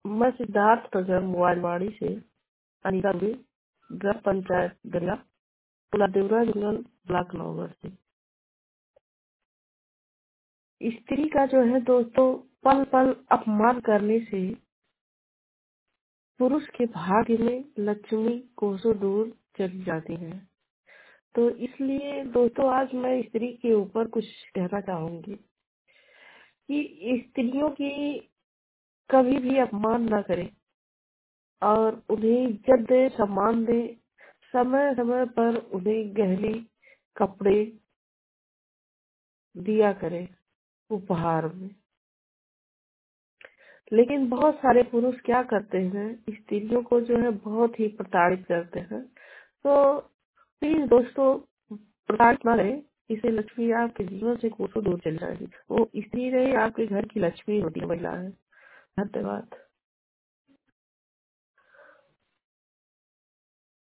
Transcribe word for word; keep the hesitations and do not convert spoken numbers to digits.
मैं सिद्धार्थ नगर मोबाइलवाड़ी से अनिता दुबे, ग्राम पंचायत गलिया, टोला देवरा जंगल, ब्लॉक नौगढ़ से। स्त्री का जो है दोस्तों पल पल अपमान करने से पुरुष के भाग्य में लक्ष्मी कोसों दूर चली जाती है। तो इसलिए दोस्तों आज मैं स्त्री के ऊपर कुछ कहना चाहूंगी कि स्त्रियों की कभी भी अपमान न करें और उन्हें इज्जत दे, सम्मान दे। समय समय पर उन्हें गहने कपड़े दिया करें उपहार में। लेकिन बहुत सारे पुरुष क्या करते हैं, स्त्रियों को जो है बहुत ही प्रताड़ित करते हैं। तो प्लीज दोस्तों प्रताड़ित ना रहे, इसे लक्ष्मी आपके जीवन से कोसों दूर चली जाएगी। वो स्त्री नहीं, आपके घर की लक्ष्मी होती है, महिला है। धन्यवाद।